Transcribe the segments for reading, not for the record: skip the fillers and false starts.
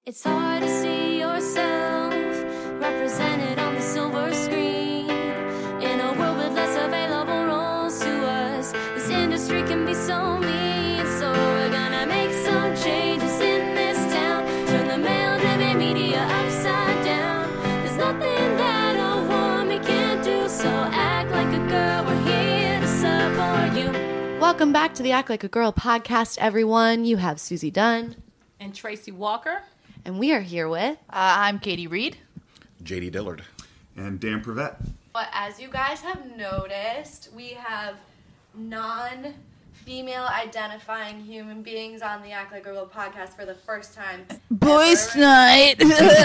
It's hard to see yourself represented on the silver screen. In a world with less available roles to us, this industry can be so mean. So we're gonna make some changes in this town. Turn the male-driven media upside down. There's nothing that a woman can't do, so act like a girl. We're here to support you. Welcome back to the Act Like a Girl podcast, everyone. You have Susie Dunn. And Tracy Walker. And we are here with... I'm Katie Reed. JD Dillard. And Dan Prevette. But as you guys have noticed, we have non-female identifying human beings on the Act Like a Girl podcast for the first time. Boys night.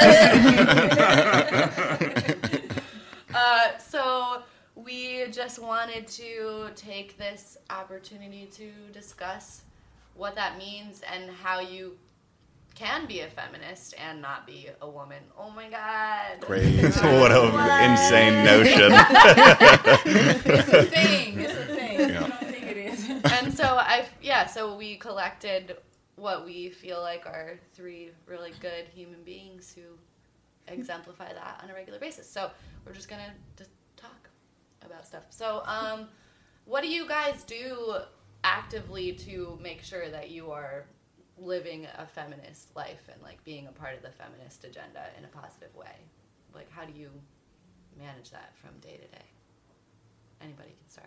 So we just wanted to take this opportunity to discuss what that means and how you can be a feminist and not be a woman. Oh my God. Crazy. What an insane notion. It's a thing. Yeah. I don't think it is. And so so we collected what we feel like are three really good human beings who exemplify that on a regular basis. So we're just gonna just talk about stuff. So what do you guys do actively to make sure that you are living a feminist life and like being a part of the feminist agenda in a positive way? Like, how do you manage that from day to day? Anybody can start.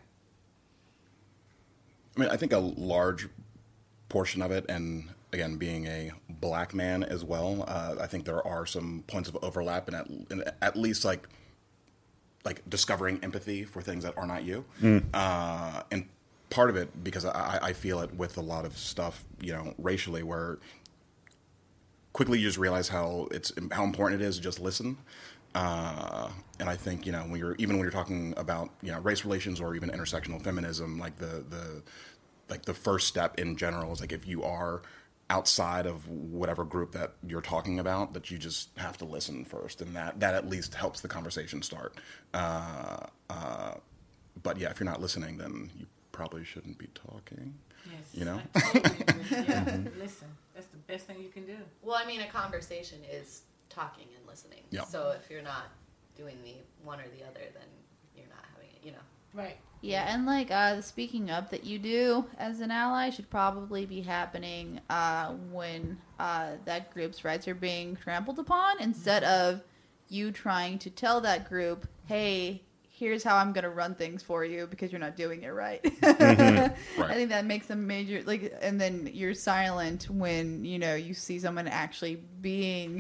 I mean, I think a large portion of it, and again, being a black man as well, I think there are some points of overlap and at least like discovering empathy for things that are not you. And part of it, because I feel it with a lot of stuff, racially, where quickly you just realize how important it is to just listen. And I think, when you're talking about, race relations or even intersectional feminism, like the first step in general is like, if you are outside of whatever group that you're talking about, that you just have to listen first. And that at least helps the conversation start. But yeah, if you're not listening, then you probably shouldn't be talking. Yes, I totally agree. Yeah, listen. That's the best thing you can do. Well, I mean, a conversation is talking and listening. Yep. So if you're not doing the one or the other, then you're not having it, Right. Yeah, and like the speaking up that you do as an ally should probably be happening when that group's rights are being trampled upon, instead of you trying to tell that group, hey, here's how I'm going to run things for you because you're not doing it right. Mm-hmm. Right. I think that makes them major, and then you're silent when, you see someone actually being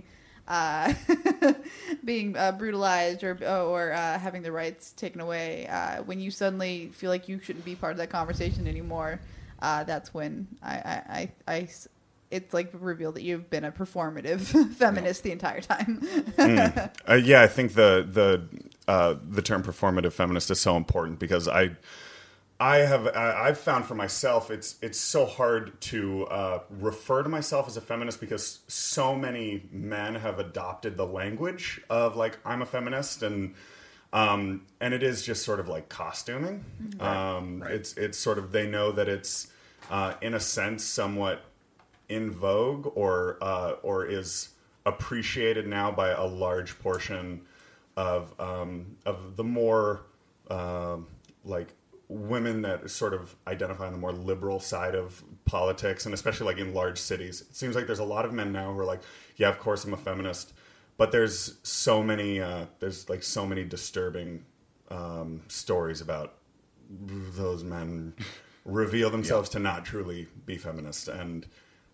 brutalized or having their rights taken away. When you suddenly feel like you shouldn't be part of that conversation anymore, that's when it's like revealed that you've been a performative feminist the entire time. Yeah, I think the term performative feminist is so important because I've found for myself it's so hard to refer to myself as a feminist because so many men have adopted the language of like I'm a feminist and it is just sort of like costuming. Right. It's sort of, they know that it's in a sense somewhat in vogue or is appreciated now by a large portion of the more like women that sort of identify on the more liberal side of politics, and especially like in large cities. It seems like there's a lot of men now who are like, yeah, of course I'm a feminist, but there's so many disturbing stories about those men reveal themselves to not truly be feminist. And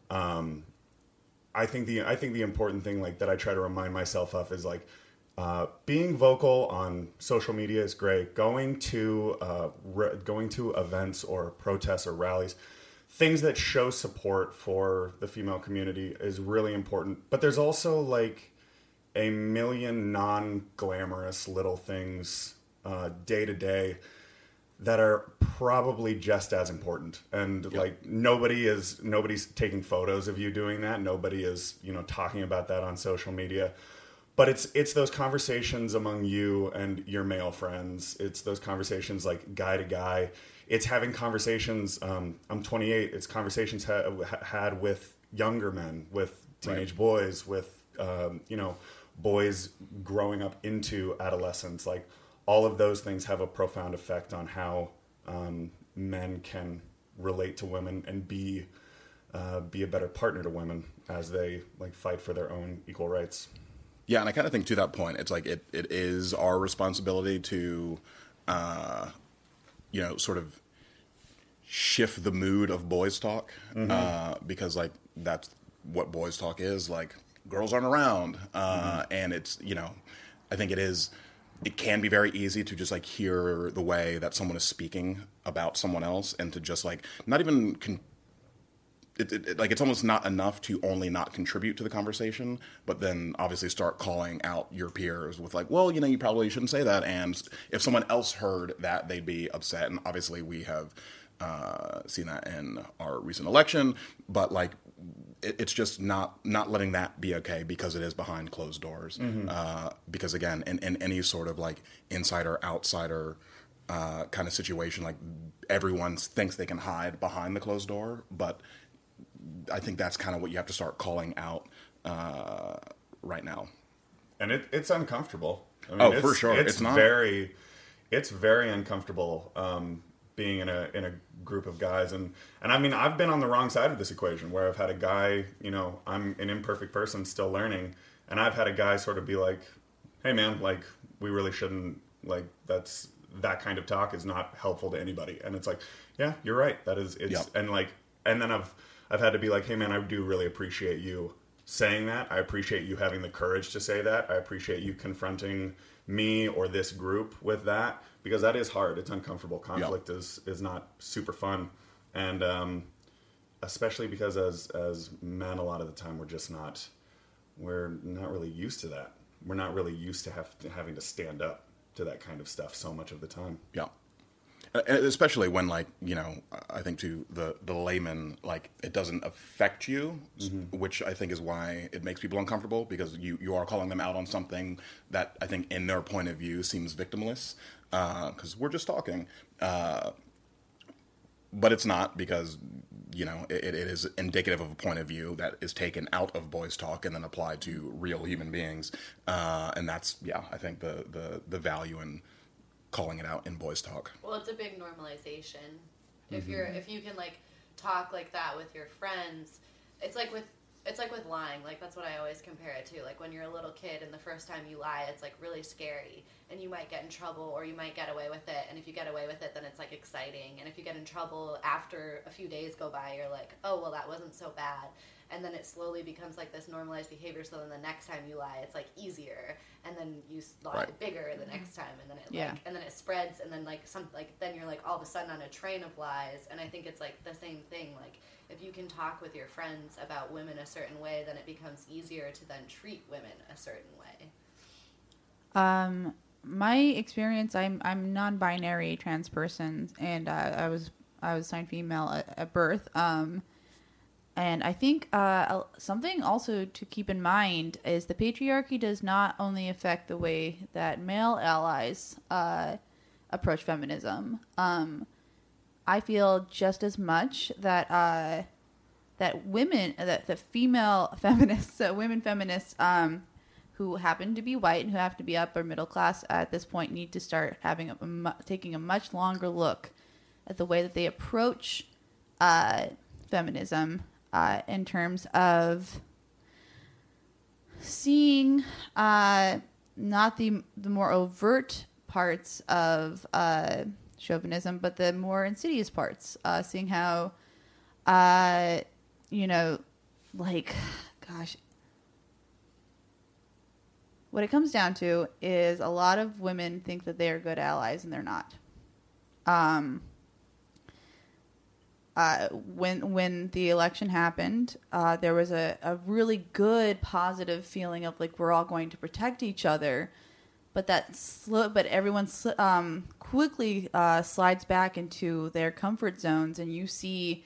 I think the important thing like that I try to remind myself of is like being vocal on social media is great. Going to events or protests or rallies, things that show support for the female community is really important. But there's also like a million non-glamorous little things day to day that are probably just as important. And like nobody's taking photos of you doing that. Nobody is, talking about that on social media. But it's those conversations among you and your male friends. It's those conversations like guy to guy. It's having conversations. I'm 28. It's conversations had with younger men, with teenage boys, with boys growing up into adolescence. Like, all of those things have a profound effect on how men can relate to women and be a better partner to women as they like fight for their own equal rights. Yeah, and I kind of think to that point, it's like it is our responsibility to, sort of shift the mood of boys talk, because like that's what boys talk is. Like, girls aren't around, and it's I think it can be very easy to just like hear the way that someone is speaking about someone else, and to just like not even. It's almost not enough to only not contribute to the conversation, but then obviously start calling out your peers with like, well, you probably shouldn't say that. And if someone else heard that, they'd be upset. And obviously we have seen that in our recent election, but like it's just not letting that be okay because it is behind closed doors. Because again, in any sort of like insider outsider kind of situation, like everyone thinks they can hide behind the closed door, but I think that's kind of what you have to start calling out right now. And it's uncomfortable. I mean, for sure. It's very uncomfortable being in a group of guys. And I mean, I've been on the wrong side of this equation where I've had a guy, I'm an imperfect person still learning. And I've had a guy sort of be like, hey man, like we really shouldn't, like that kind of talk is not helpful to anybody. And it's like, yeah, you're right. That is, it's, yep. And then I've had to be like, hey man, I do really appreciate you saying that. I appreciate you having the courage to say that. I appreciate you confronting me or this group with that, because that is hard. It's uncomfortable. Conflict is not super fun. And especially because as men, a lot of the time we're not really used to that. We're not really used to having to stand up to that kind of stuff so much of the time. Yeah. Especially when, like, I think to the layman, like, it doesn't affect you, which I think is why it makes people uncomfortable, because you are calling them out on something that I think in their point of view seems victimless, because we're just talking. But it's not, because, it is indicative of a point of view that is taken out of boys talk and then applied to real human beings. And that's, I think the value in calling it out in boys talk. Well, it's a big normalization. If you can like talk like that with your friends, it's like with lying. Like, that's what I always compare it to. Like, when you're a little kid and the first time you lie, it's like really scary, and you might get in trouble or you might get away with it. And if you get away with it, then it's like exciting. And if you get in trouble after a few days go by, you're like, oh well, that wasn't so bad. And then it slowly becomes like this normalized behavior. So then the next time you lie, it's like easier, and then you lie bigger the next time, and then and then it spreads, and then then you're like all of a sudden on a train of lies. And I think it's like the same thing. Like, if you can talk with your friends about women a certain way, then it becomes easier to then treat women a certain way. My experience, I'm non-binary trans person, and I was assigned female at birth. And I think something also to keep in mind is the patriarchy does not only affect the way that male allies approach feminism. I feel just as much that women, that female feminists, women feminists who happen to be white and who have to be upper middle class at this point need to start taking a much longer look at the way that they approach feminism. In terms of seeing not the more overt parts of chauvinism, but the more insidious parts. Seeing how, what it comes down to is a lot of women think that they are good allies, and they're not. When the election happened, there was a really good positive feeling of like we're all going to protect each other, but everyone quickly slides back into their comfort zones, and you see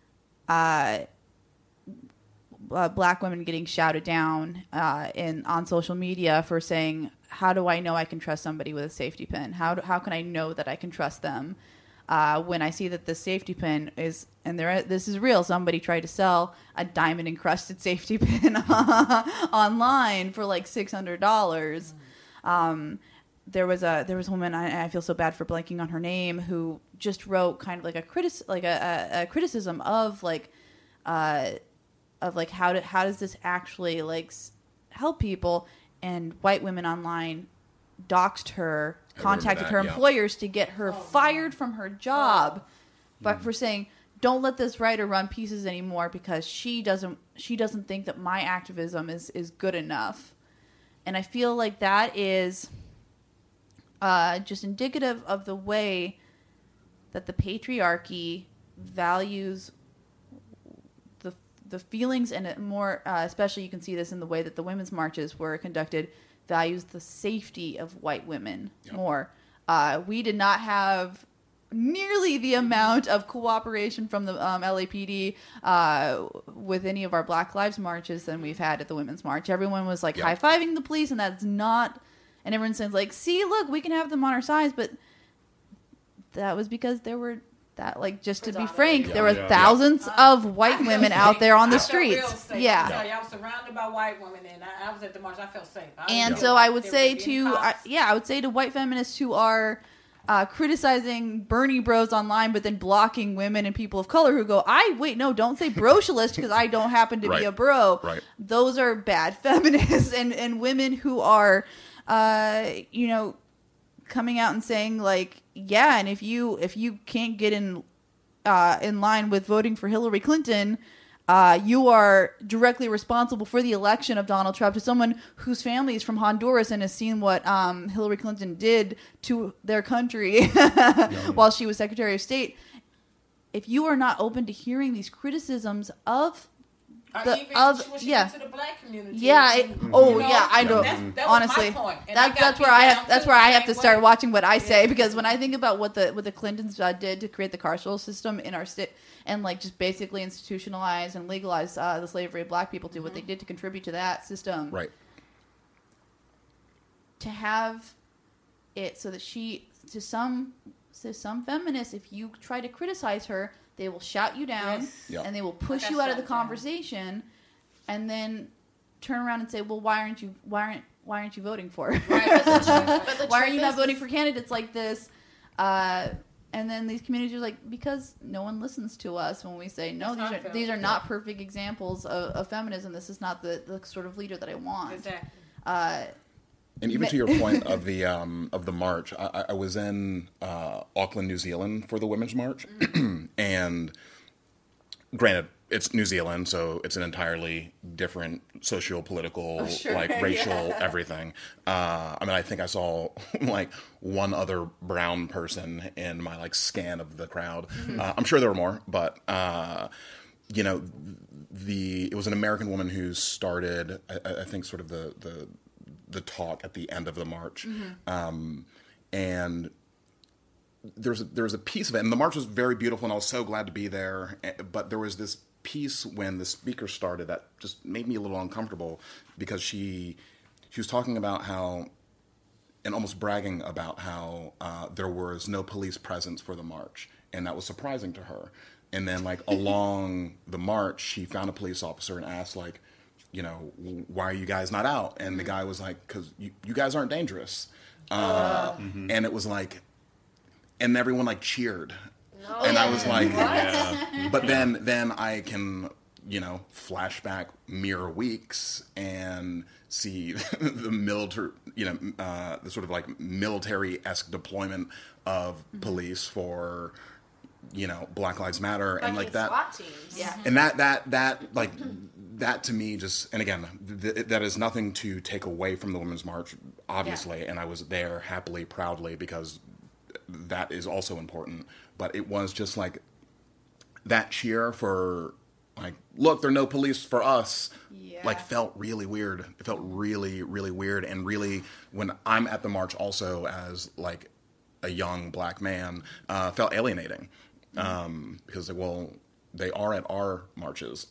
black women getting shouted down on social media for saying, "How do I know I can trust somebody with a safety pin? How can I know that I can trust them?" when I see that the safety pin is, and this is real, somebody tried to sell a diamond encrusted safety pin online for like $600. There was a woman, I feel so bad for blanking on her name, who just wrote kind of like a criticism of like how does this actually like help people, and white women online doxed her, contacted her employers to get her fired from her job, but for saying, don't let this writer run pieces anymore because she doesn't think that my activism is good enough. And I feel like that is just indicative of the way that the patriarchy values the feelings, and more especially you can see this in the way that the women's marches were conducted, values the safety of white women more. We did not have nearly the amount of cooperation from the LAPD with any of our Black Lives marches than we've had at the Women's March. Everyone was like high-fiving the police, and that's not... And everyone says like, see, look, we can have them on our sides, but that was because there were... That, like, just to be frank, there were thousands of white women out there on the streets. I was surrounded by white women, and I was at the march. I felt safe. So I would say to white feminists who are criticizing Bernie bros online, but then blocking women and people of color who go, don't say brocialist because I don't happen to be a bro. Right. Those are bad feminists and women who are, coming out and saying like, and if you can't get in line with voting for Hillary Clinton, you are directly responsible for the election of Donald Trump. To someone whose family is from Honduras and has seen what Hillary Clinton did to their country while she was Secretary of State, if you are not open to hearing these criticisms of to the black community. I know. That honestly, was my point. That's where I have to start watching what I say, because when I think about what the Clintons did to create the carceral system in our state and like just basically institutionalize and legalize the slavery of black people, to what they did to contribute to that system, Right. To have it so that to some feminists, if you try to criticize her, they will shout you down, and they will push you out of the conversation, and then turn around and say, "Well, why aren't you voting for her? Why are you not voting for candidates like this?" And then these communities are like, because no one listens to us when we say, "No, these are not perfect examples of feminism. This is not the sort of leader that I want." Exactly. And even to your point of the march, I was in Auckland, New Zealand for the Women's March, and granted, it's New Zealand, so it's an entirely different socio-political, racial everything. I think I saw like one other brown person in my like scan of the crowd. I'm sure there were more, but it was an American woman who started, I think, sort of the talk at the end of the march. And there was a piece of it, and the march was very beautiful, and I was so glad to be there. But there was this piece when the speaker started that just made me a little uncomfortable, because she was talking about how, and almost bragging about how there was no police presence for the march, and that was surprising to her. And then like along the march, she found a police officer and asked like, why are you guys not out? And the guy was like, because you guys aren't dangerous. And it was like, and everyone like cheered. No. And I was like, but then I can, flashback mere weeks and see the military, the sort of like military-esque deployment of police for, Black Lives Matter and like that. SWAT teams. Yeah. And that like, that to me just, and again, that is nothing to take away from the Women's March, obviously, and I was there happily, proudly, because that is also important. But it was just like that cheer for like, look, there are no police for us, like felt really weird. It felt really, really weird. And really, when I'm at the march also as like a young black man, felt alienating. Because like, well, they are at our marches.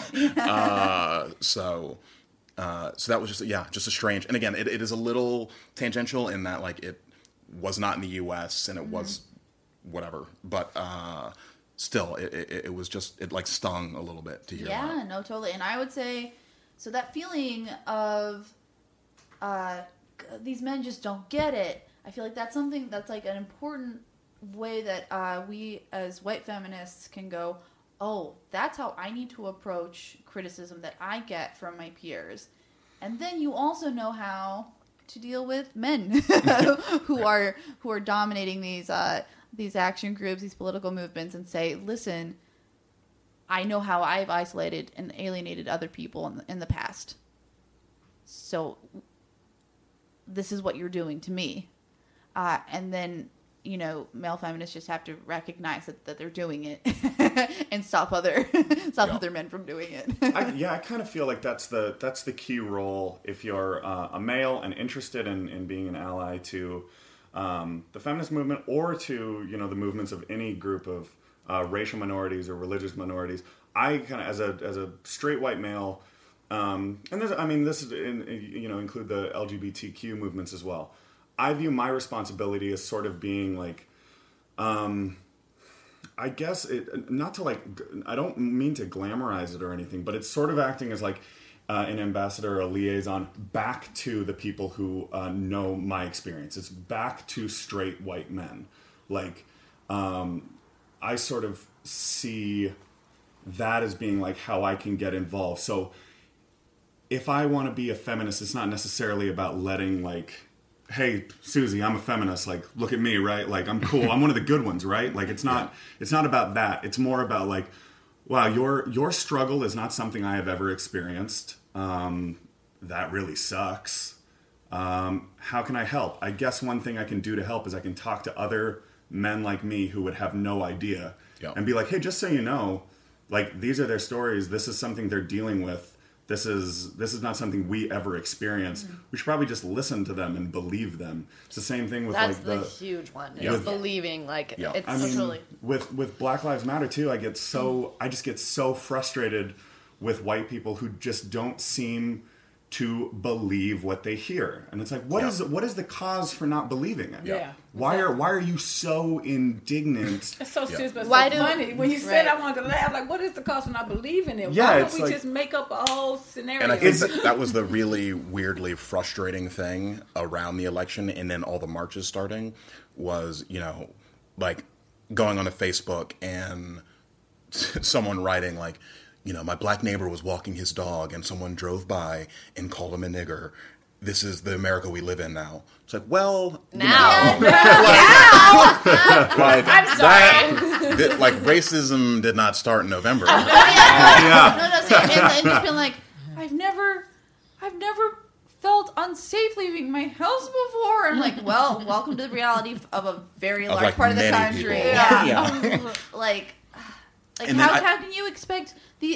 So that was just a strange, and again, it is a little tangential in that like it was not in the U.S. and it was whatever. But still, it was just, it like stung a little bit to hear Yeah, that. no, totally. And I would say, so that feeling of these men just don't get it, I feel like that's something that's like an important way that we as white feminists can go, oh, that's how I need to approach criticism that I get from my peers. And then you also know how to deal with men who are dominating these action groups, these political movements, and say, listen, I know how I've isolated and alienated other people in the past. So this is what you're doing to me. And then, male feminists just have to recognize that they're doing it and stop other men from doing it. I kind of feel like that's the key role if you're a male and interested in being an ally to the feminist movement or to the movements of any group of racial minorities or religious minorities. I kind of as a straight white male, and this is include the LGBTQ movements as well. I view my responsibility as sort of being like, I guess not to like, I don't mean to glamorize it or anything, but it's sort of acting as like an ambassador, a liaison back to the people who know my experience. It's back to straight white men. Like, I sort of see that as being like how I can get involved. So if I want to be a feminist, it's not necessarily about letting like, hey, Susie, I'm a feminist. Like, look at me, right? Like, I'm cool. I'm one of the good ones, right? Like, it's not about that. It's more about like, wow, your struggle is not something I have ever experienced. That really sucks. How can I help? I guess one thing I can do to help is I can talk to other men like me who would have no idea and be like, hey, just so you know, like, these are their stories. This is something they're dealing with. This is not something we ever experienced. Mm-hmm. We should probably just listen to them and believe them. It's the same thing with that's like the huge one. Is believing it's I mean, totally with Black Lives Matter too. I just get so frustrated with white people who just don't seem to believe what they hear, and it's like, what is the cause for not believing it? Yeah. Why are you so indignant? It's so serious, but Why so funny. When you said, I wanted to laugh. Like, what is the cause for not believing it? Yeah, Why it's don't we like, just make up a whole scenario? And I think that was the really weirdly frustrating thing around the election, and then all the marches starting was, like going onto Facebook and someone writing like, my black neighbor was walking his dog and someone drove by and called him a nigger. This is the America we live in now. It's like, well, now. I'm sorry. Like, racism did not start in November. No, see, and just being like, I've never felt unsafe leaving my house before. And I'm like, well, welcome to the reality of a very large like part of the many country. people. Yeah. Like And how can you expect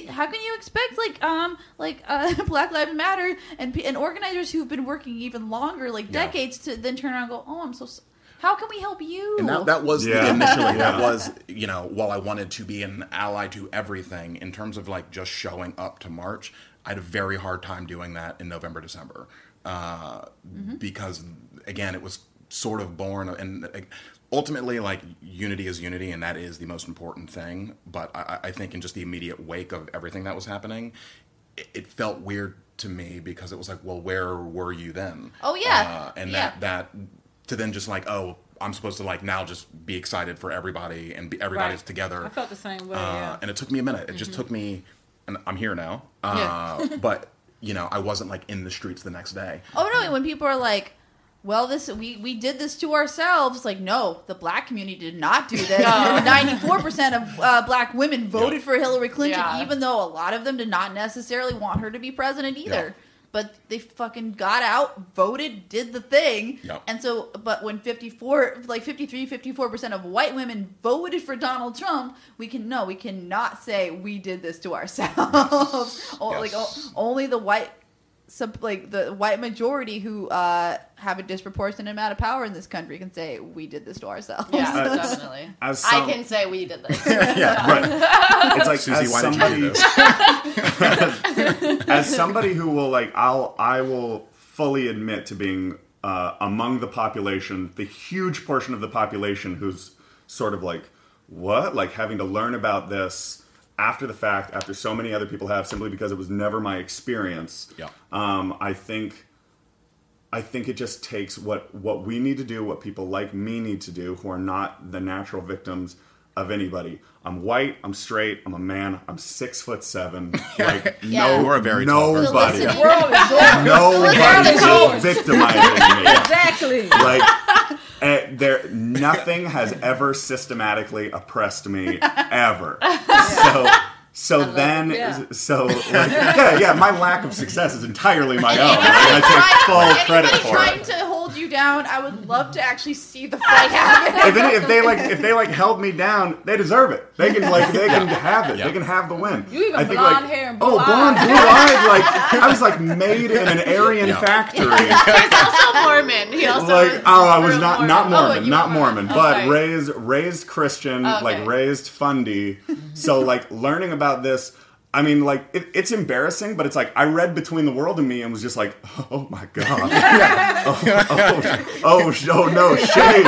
Black Lives Matter and organizers who've been working even longer, decades, to then turn around and go, oh, I'm so. How can we help you? And that was initially, that was, while I wanted to be an ally to everything, in terms of like just showing up to march, I had a very hard time doing that in November, December. Because, again, it was sort of born, and ultimately, like, unity is unity, and that is the most important thing. But I think in just the immediate wake of everything that was happening, it felt weird to me, because it was like, well, where were you then? Oh, yeah. That to then just like, oh, I'm supposed to like now just be excited for everybody and everybody's together. I felt the same way. And it took me a minute. It just took me, and I'm here now. But I wasn't like in the streets the next day. Oh no! When people are like, well, we did this to ourselves. Like, no, the black community did not do this. 94% of black women voted for Hillary Clinton, even though a lot of them did not necessarily want her to be president either. Yeah. But they fucking got out, voted, did the thing. Yep. And so, but when 54% of white women voted for Donald Trump, we cannot say we did this to ourselves. Only the white, the white majority who have a disproportionate amount of power in this country can say we did this to ourselves. Yeah, definitely. I can say we did this. Right. It's like, Susie, why did you do this? As somebody who will I will fully admit to being among the population, the huge portion of the population who's sort of like, what? Like having to learn about this after the fact, after so many other people have, simply because it was never my experience. Yeah. I think it just takes what we need to do, what people like me need to do, who are not the natural victims of anybody. I'm white, I'm straight, I'm a man, I'm 6'7". Like Yeah. You're a very tall person. nobody, Listen, World is yours. nobody is victimizing me. Exactly. Like nothing has ever systematically oppressed me ever. So then, it. so like, yeah, my lack of success is entirely my own. I take full credit Anybody for trying it. to hold you down, I would love to actually see the fight happen. If they held me down, they deserve it. They can have it. Yeah. They can have the win. You even I think, blonde hair and blue blonde, eyes. blue eyes. Like I was like made in an Aryan factory. He's also Mormon. He also I was not Mormon, you not were Mormon, Oh, but sorry. raised Christian, Okay. like raised fundy. So like learning about this, I mean, like it's embarrassing, but it's like I read Between the World and Me and was just like, oh my god, oh no, shame.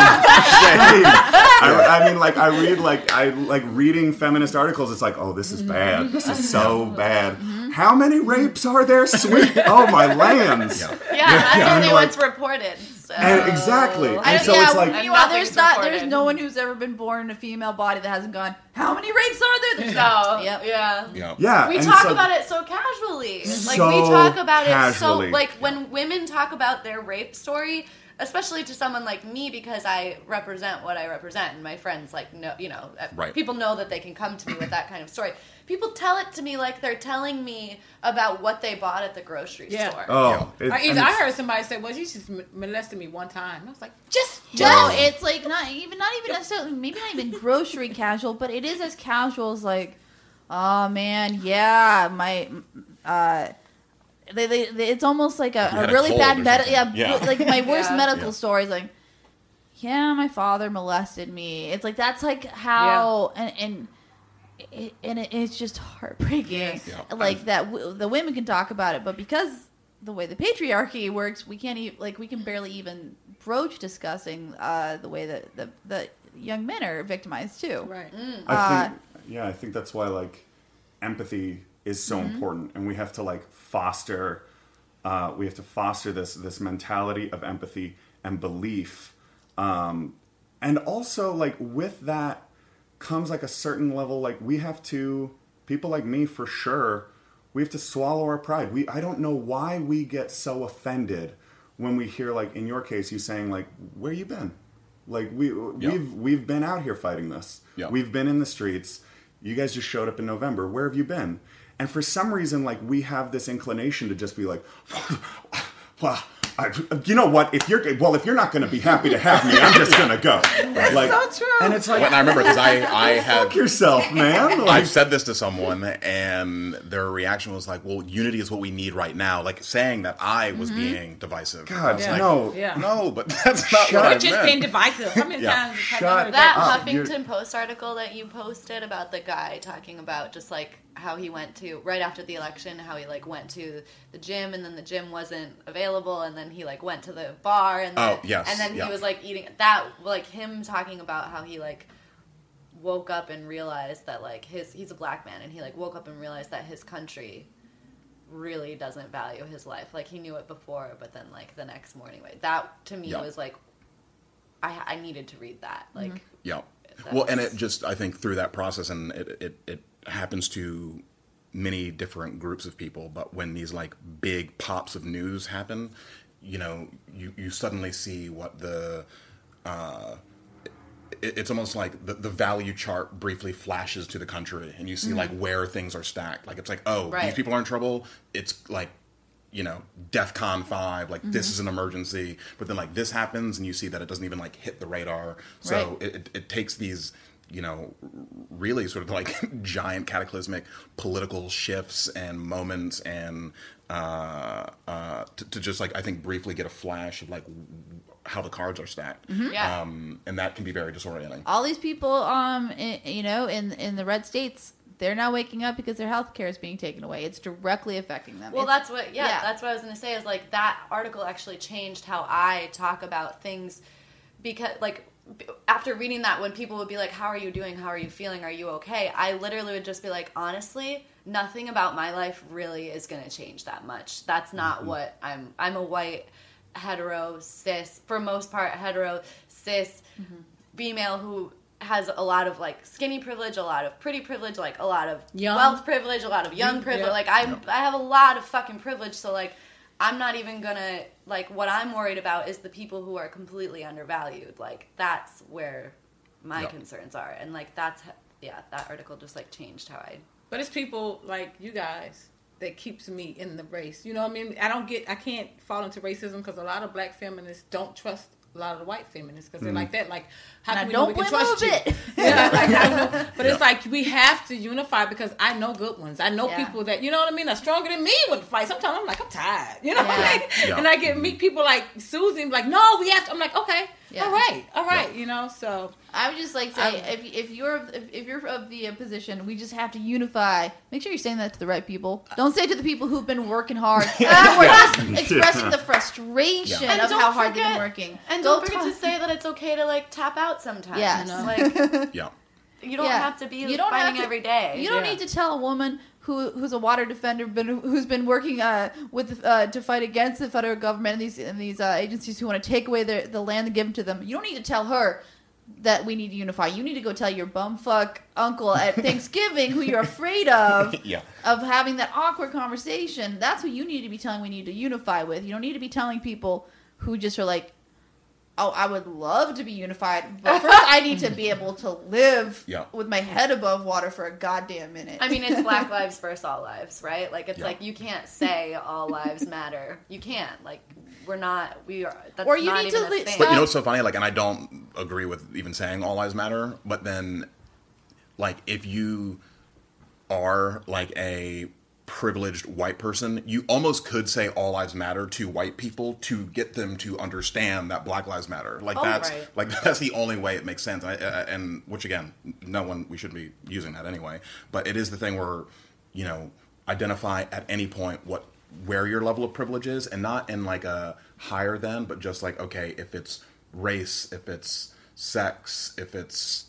I mean, like I like reading feminist articles. It's like, oh, this is bad. This is so bad. How many rapes are there, sweet? Oh my lands. Yeah, that's Yeah, only I'm like- what's reported. So. And exactly. I And don't, so yeah, it's like, meanwhile, nothing's there's reported. no one who's ever been born in a female body that hasn't gone, how many rapes are there? There's No. Yep. Yeah. yeah. We and talk so- about it so casually. Like So we talk about casually. it so like when women talk about their rape story, especially to someone like me because I represent what I represent and my friends like know, Right. people know that they can come to me with that kind of story. People tell it to me like they're telling me about what they bought at the grocery Yeah. store. Oh, it- Or and either I it's- heard somebody say, "Well, she just molested me one time." And I was like, No, it's like not even necessarily, maybe not even grocery casual, but it is as casual as like, oh man, yeah, my, it's almost like a had a really cold bad or something. yeah, like my worst Yeah. medical Yeah. story is like, yeah, my father molested me. It's like that's like how it's just heartbreaking. Yes. Yeah. Like that the women can talk about it, but because the way the patriarchy works, we can't even we can barely even broach discussing the way that the young men are victimized too. "Right, I think that's why like empathy is so important, and we have to like foster this mentality of empathy and belief, and also like with that comes like a certain level, like we have to, people like me for sure, we have to swallow our pride. I don't know why we get so offended when we hear, like in your case, you saying like, where you been? Like we've been out here fighting this. Yeah. We've been in the streets. You guys just showed up in November. Where have you been? And for some reason, like we have this inclination to just be like, well, you know what? If you're not going to be happy to have me, I'm just going to go. Like, so true." And it's like, And I remember because I had fuck yourself, man. Like, I've said this to someone, and their reaction was like, "Well, unity is what we need right now." Like saying that I was being divisive. God, I was Yeah. like, no. Yeah. no, but that's not Shut what I You're just meant. being divisive." How many Yeah. times? have I Shut heard That up. Huffington Post article that you posted about the guy talking about just like how he went to right after the election, how he like went to the gym and then the gym wasn't available, and then he like went to the bar and then, Oh, yes, and then yeah. he was like eating that, like him talking about how he like woke up and realized that like he's a black man and he like woke up and realized that his country really doesn't value his life. Like he knew it before, but then like the next morning, that to me Yeah. was like I needed to read that. Like Yeah. Well, and That's- it just, I think through that process, and it happens to many different groups of people, but when these like big pops of news happen, you suddenly see what it's almost like the value chart briefly flashes to the country, and you see like where things are stacked. Like it's like, oh, Right. these people are in trouble. It's like, DEFCON 5, like this is an emergency, but then like this happens and you see that it doesn't even like hit the radar. So it takes these, really sort of like giant cataclysmic political shifts and moments and to just like, I think briefly get a flash of like how the cards are stacked. Yeah. And that can be very disorienting. All these people, in the red states, they're now waking up because their health care is being taken away. It's directly affecting them. Well, It's- that's what I was going to say is like that article actually changed how I talk about things because like after reading that, when people would be like, how are you doing? How are you feeling? Are you okay? I literally would just be like, honestly, nothing about my life really is going to change that much. That's not what I'm a white, hetero, cis, for most part, hetero, cis, female who has a lot of like skinny privilege, a lot of pretty privilege, like a lot of wealth privilege, a lot of young privilege. Like I have a lot of fucking privilege. So like, I'm not even gonna, like, what I'm worried about is the people who are completely undervalued. Like, that's where my concerns are. And, like, that article just, like, changed how I... But it's people like you guys that keeps me in the race. You know what I mean? I can't fall into racism because a lot of black feminists don't trust a lot of the white feminists because they're like that. Like, how can we know we can trust you? Yeah, like, I know. But it's like we have to unify because I know good ones. I know people that, you know what I mean, are stronger than me with the fight. Sometimes I'm like, I'm tired. You know what I mean? And I meet people like Susie, like, no, we have to. I'm like, okay, all right, you know. So I would just like say, if you're of the position, we just have to unify. Make sure you're saying that to the right people. Don't say it to the people who've been working hard. We're just expressing the frustration of how hard they've been working. And don't forget to say that it's okay to like tap out sometimes. Yeah, you know? Like, Yeah. You don't have to be fighting every day. You don't need to tell a woman who's a water defender, who's been working to fight against the federal government and these agencies who want to take away the land and give them to them. You don't need to tell her that we need to unify. You need to go tell your bumfuck uncle at Thanksgiving who you're afraid of having that awkward conversation. That's who you need to be telling we need to unify with. You don't need to be telling people who just are like, oh, I would love to be unified, but first I need to be able to live with my head above water for a goddamn minute. I mean, it's Black lives versus all lives, right? Like, it's like, you can't say all lives matter. You can't. Like, that's or you not need even to a thing. But you know what's so funny? Like, and I don't agree with even saying all lives matter, but then, like, if you are, like, a privileged white person, you almost could say all lives matter to white people to get them to understand that Black lives matter. Like that's the only way it makes sense. And which again, we shouldn't be using that anyway. But it is the thing where, you know, identify at any point where your level of privilege is, and not in like a higher than, but just like, okay, if it's race, if it's sex, if it's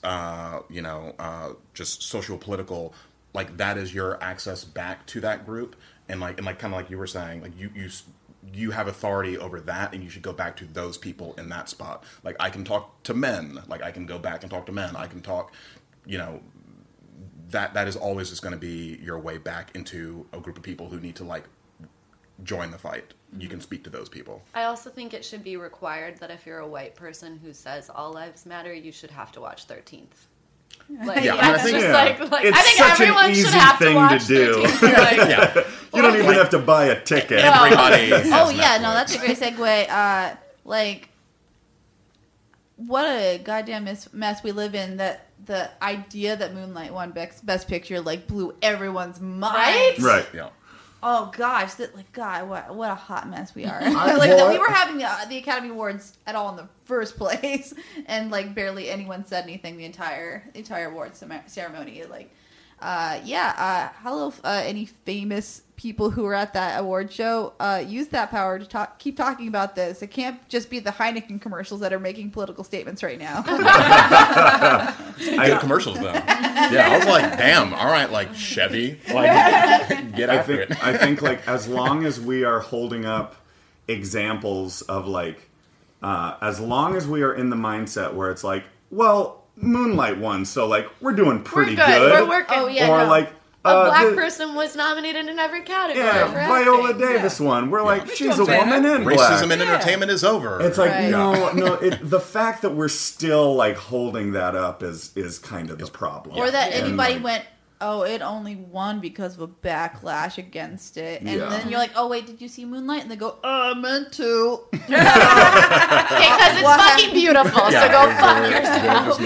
just social political. Like, that is your access back to that group, and kind of like you were saying, like you have authority over that, and you should go back to those people in that spot. Like, I can talk to men, like I can go back and talk to men. I can talk, you know, that is always just going to be your way back into a group of people who need to like join the fight. You can speak to those people. I also think it should be required that if you're a white person who says all lives matter, you should have to watch 13th. Like, I think I think everyone should have to watch 13th. Like, you don't even have to buy a ticket. Everybody. That's a great segue. What a goddamn mess we live in. That the idea that Moonlight won Best Picture like blew everyone's mind. Right. Yeah. Oh gosh, God, what a hot mess we are. That we were having the Academy Awards at all in the first place, and like barely anyone said anything the entire awards ceremony. Hello, any famous people who were at that award show, use that power to keep talking about this. It can't just be the Heineken commercials that are making political statements right now. Good commercials though. Yeah, I was like, damn, all right, like Chevy, like get after it. I think like as long as we are holding up examples of like, as long as we are in the mindset where it's like, well, Moonlight won, so like we're doing pretty good. We're working. Oh yeah, or like. A black person was nominated in every category. Yeah, for Viola acting. Davis won. We're like, she's a woman in black. Racism in entertainment is over. It's like, no. The fact that we're still like holding that up is kind of the problem. Or that anybody went, oh, it only won because of a backlash against it. And then you're like, oh, wait, did you see Moonlight? And they go, I meant to. Because it's fucking beautiful, so go fuck yourself.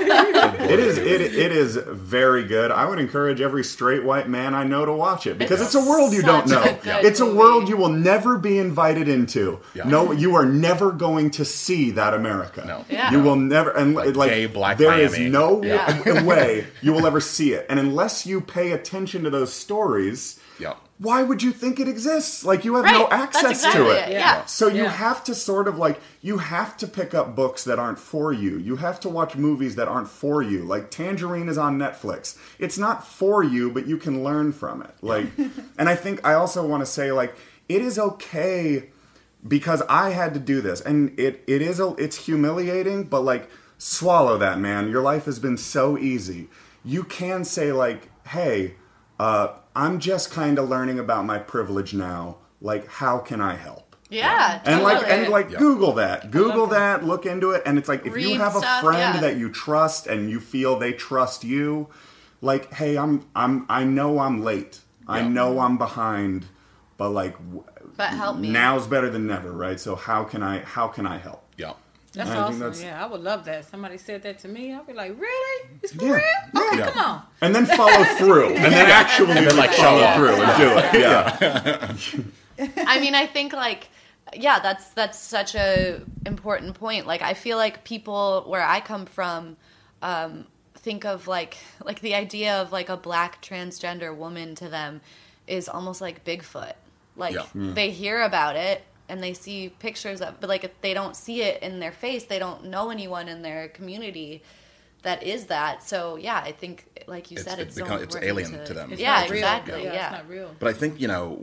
It is very good. I would encourage every straight white man I know to watch it, because it's a world you don't know. It's a world you will never be invited into. Yeah. No, you are never going to see that America. No. Yeah. You will never, and like gay black there Miami. Is no way you will ever see it. And unless you pay attention to those stories, Yeah. why would you think it exists? Like, you have no Right. access That's exactly to it. it. Yeah. So you Yeah. have to sort of like, you have to pick up books that aren't for you. You have to watch movies that aren't for you. Like, Tangerine is on Netflix. It's not for you, but you can learn from it. Like, and I think I also want to say, like, it is okay, because I had to do this, and it's humiliating, but like, swallow that, man. Your life has been so easy. You can say, like, hey, I'm just kind of learning about my privilege now. Like, how can I help? Yeah. And totally. like Yeah. Google that, look into it, and it's like, if you Read have a stuff, friend yeah. that you trust and you feel they trust you, like, hey, I know I'm late. I know I'm behind, but like, But help me. now's better than never, right? So how can I help? Yeah. That's I think awesome. that's- Yeah, I would love that. Somebody said that to me. I'd be like, really? It's for Yeah. real? Okay, Yeah. come on. And then follow through, and then actually like, follow show up. through and do it. Yeah. I mean, I think like, yeah, that's such a important point. Like, I feel like people where I come from think of like the idea of like a black transgender woman to them is almost like Bigfoot. Like, Yeah. they hear about it and they see pictures of, but like, if they don't see it in their face, they don't know anyone in their community that is that. So yeah, I think, like you said, it's so it's important alien to them. It's Yeah, not real. exactly. Yeah, Yeah. it's not real. But I think,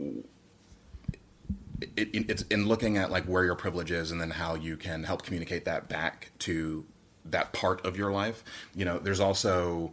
it's in looking at like where your privilege is, and then how you can help communicate that back to that part of your life. There's also,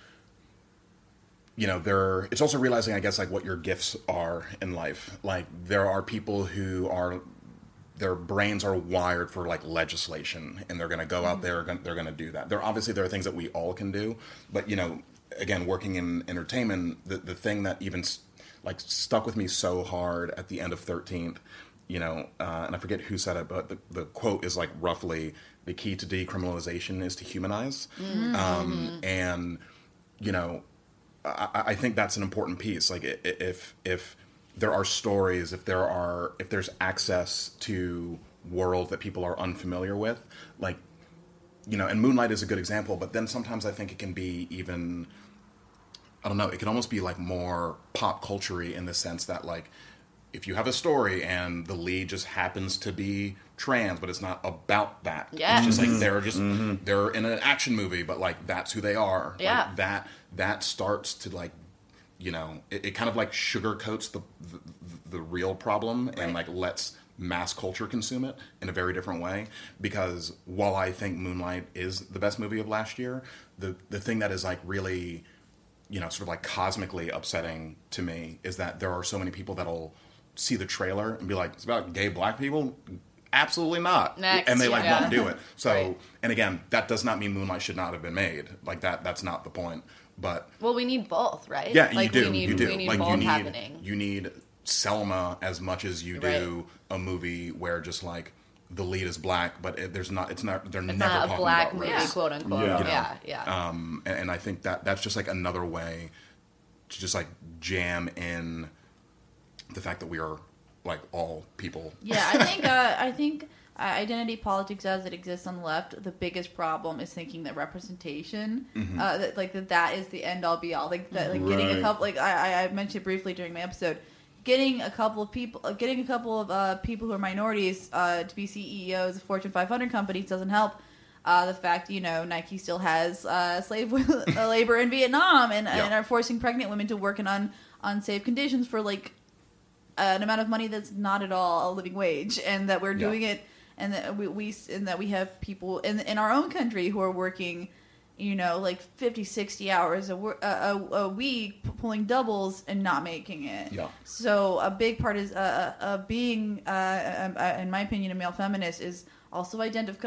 it's also realizing, I guess, like what your gifts are in life. Like, there are people who their brains are wired for like legislation, and they're going to go out there, they're going to do that. There are things that we all can do, but again, working in entertainment, the thing that even like stuck with me so hard at the end of 13th, and I forget who said it, but the quote is like roughly, the key to decriminalization is to humanize. And I think that's an important piece. Like, if there are stories, if there's access to worlds that people are unfamiliar with, like, and Moonlight is a good example, but then sometimes I think it can be even, I don't know, it can almost be like more pop culture-y in the sense that, like, if you have a story and the lead just happens to be trans, but it's not about that. Yeah. It's just like they're in an action movie, but like that's who they are. Yeah. Like, that starts to like, it kind of like sugarcoats the real problem and like lets mass culture consume it in a very different way. Because while I think Moonlight is the best movie of last year, the thing that is like really, sort of like cosmically upsetting to me is that there are so many people that'll see the trailer and be like, it's about gay black people? Absolutely not. Next, and they like yeah. won't do it. So, Right. And again, that does not mean Moonlight should not have been made. Like that's not the point. But Well, we need both, right? yeah, like, you do. We need, you do. We need like both happening. you need Selma as much as you do a movie where just like the lead is black, but they're It's never not talking a black about movie, race. quote unquote. Yeah. Yeah. And I think that's just like another way to just like jam in the fact that we are like all people. Yeah, I think identity politics as it exists on the left, the biggest problem is thinking that representation, that is the end all be all. Like that, like getting a Right. couple, like I mentioned briefly during my episode, getting a couple of people who are minorities to be CEOs of Fortune 500 companies doesn't help. The fact, Nike still has slave labor in Vietnam and are forcing pregnant women to work in unsafe conditions for like an amount of money that's not at all a living wage, and that we're doing it, and that we have people in our own country who are working, like 50, 60 hours a week, pulling doubles and not making it. Yeah. So a big part is being, in my opinion, a male feminist is also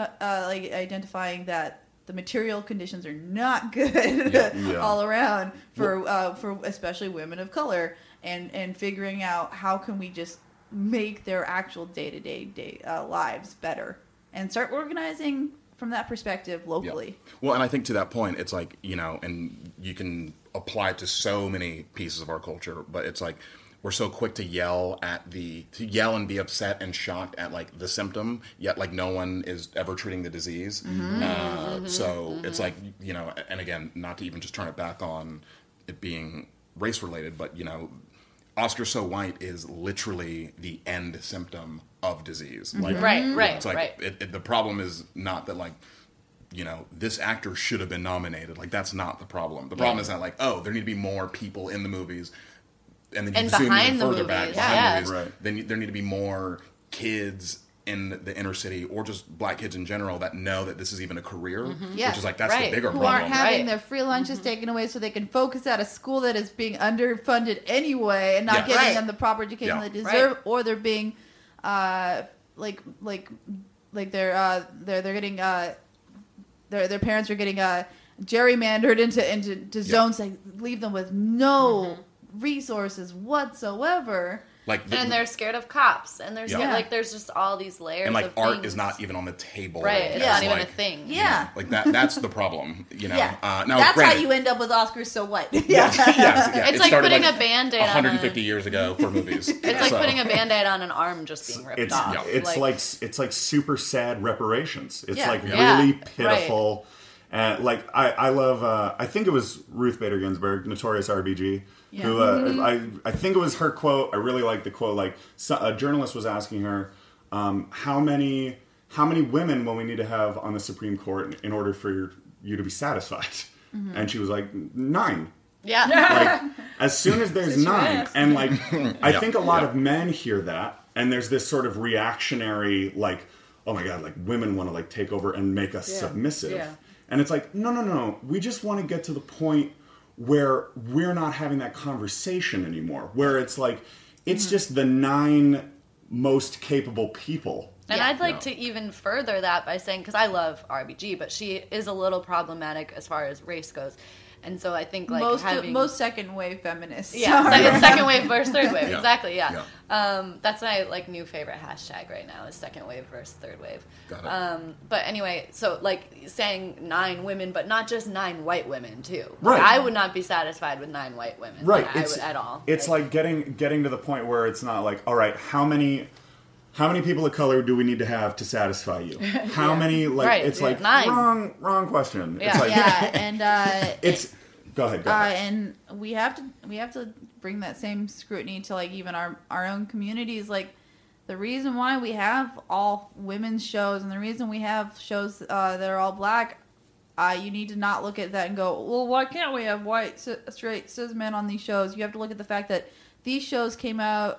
identifying that the material conditions are not good Yeah. all around for especially women of color, and figuring out how can we just make their actual day-to-day lives better and start organizing from that perspective locally. Yeah. Well, and I think to that point, it's like, and you can apply it to so many pieces of our culture, but it's like we're so quick to yell and be upset and shocked at like the symptom, yet like no one is ever treating the disease. So it's like, and again, not to even just turn it back on it being race related, but Oscar So White is literally the end symptom of disease. Like, Right. It's like the problem is not that this actor should have been nominated. Like, that's not the problem. The problem is that there need to be more people in the movies, and then you zoom even further back behind the movies. Right. Then there need to be more kids in the inner city, or just black kids in general, that know that this is even a career, which is that's the bigger Who problem. aren't having their free lunches taken away so they can focus at a school that is being underfunded anyway and not getting them the proper education they deserve, or they're being they're getting their parents are getting gerrymandered into zones that leave them with no resources whatsoever. And they're scared of cops, and they're scared, there's just all these layers. And of art things. is not even on the table. Right, it's not even a thing. Yeah, that's the problem. Yeah, now, that's granted, how you end up with Oscars So White. It's like putting a Band-Aid 150 years ago for movies. It's like putting a Band-Aid on an arm just being ripped off. It's like super sad reparations. It's really pitiful. And I love I think it was Ruth Bader Ginsburg, Notorious RBG, who I think it was her quote. I really like the quote. A journalist was asking her, how many women will we need to have on the Supreme Court in order for you to be satisfied? And she was like, 9. Yeah. As soon as there's 9, and I think a lot of men hear that, and there's this sort of reactionary oh my God, women want to take over and make us submissive. Yeah. And it's no. We just want to get to the point where we're not having that conversation anymore. Where it's it's just the 9 most capable people. And I'd like to even further that by saying, because I love RBG, but she is a little problematic as far as race goes. And so I think most second wave feminists. Yeah, second wave versus third wave. Exactly. Yeah. That's my new favorite hashtag right now is second wave versus third wave. Got it. But anyway, so saying 9 women, but not just 9 white women too. Right. I would not be satisfied with 9 white women. Right. I would at all. It's getting to the point where it's not all right, how many people of color do we need to have to satisfy you? How many? It's 9. Wrong question. Yeah. And it's. Go ahead. And we have to bring that same scrutiny to even our own communities. The reason why we have all women's shows and the reason we have shows that are all black, you need to not look at that and go, well, why can't we have white, straight, cis men on these shows? You have to look at the fact that these shows came out